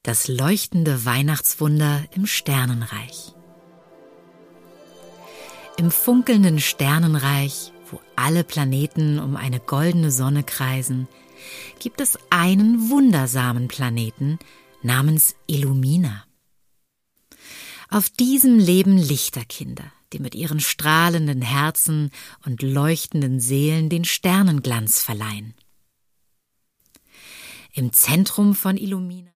Das leuchtende Weihnachtswunder im Sternenreich. Im funkelnden Sternenreich, wo alle Planeten um eine goldene Sonne kreisen, gibt es einen wundersamen Planeten namens Illumina. Auf diesem leben Lichterkinder, die mit ihren strahlenden Herzen und leuchtenden Seelen den Sternenglanz verleihen. Im Zentrum von Illumina